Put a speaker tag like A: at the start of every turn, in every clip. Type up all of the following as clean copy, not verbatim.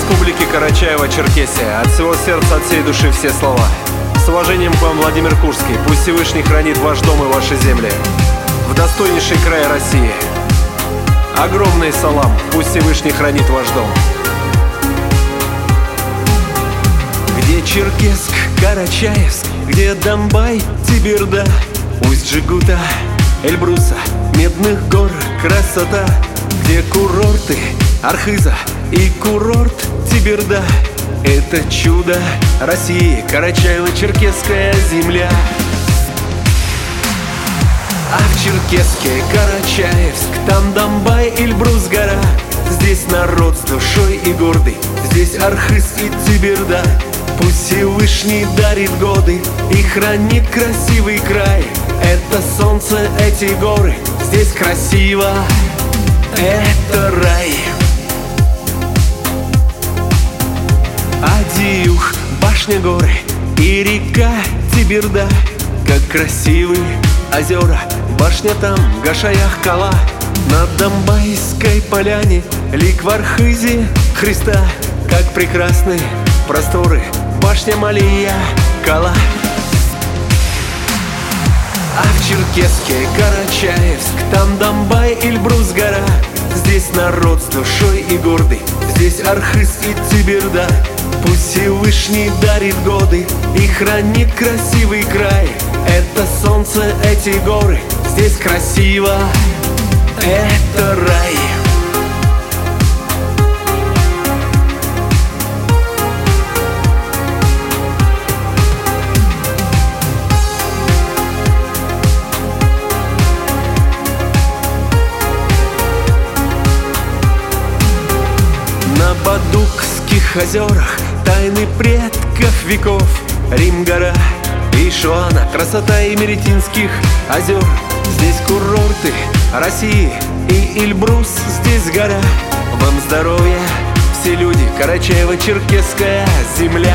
A: Республики Карачаево-Черкесия. От всего сердца, от всей души все слова. С уважением к вам, Владимир Курский. Пусть Всевышний хранит ваш дом и ваши земли. В достойнейший край России. Огромный салам. Пусть Всевышний хранит ваш дом. Где Черкесск, Карачаевск, где Домбай, Теберда, Усть-Джегута, Эльбруса, Медных гор красота, где курорты Архыза и курорт Теберда. Это чудо России, Карачаево-Черкесская земля. А в Черкесске Карачаевск, там Домбай, Эльбрус гора. Здесь народ с душой и гордый, здесь Архыз и Теберда. Пусть Всевышний дарит годы и хранит красивый край. Это солнце, эти горы, здесь красиво, это рай. Адиюх, башня горы и река Теберда. Как красивы озера, башня там, Гашаях Кала. На Домбайской поляне лик в Архызе Христа. Как прекрасны просторы, башня Малия Кала. А в Черкесске Карачаевск, там Домбай, Эльбрус гора. Здесь народ с душой и гордый, здесь Архыз и Теберда. Пусть Всевышний дарит годы и хранит красивый край. Это солнце, эти горы, здесь красиво, это рай. На Бадукских озерах тайны предков веков, Рим-гора и Шуана, красота Имеретинских озер. Здесь курорты России и Эльбрус, здесь гора. Вам здоровья, все люди, Карачаево-Черкесская земля.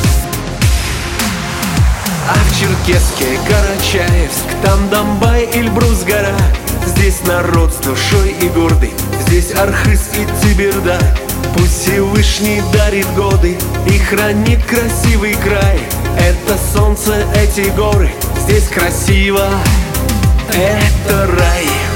A: А в Черкесске Карачаевск, там Домбай, Эльбрус гора. Здесь народ с душой и гордый, здесь Архыз и Теберда. Пусть Всевышний дарит годы и хранит красивый край. Это солнце, эти горы, здесь красиво, это рай.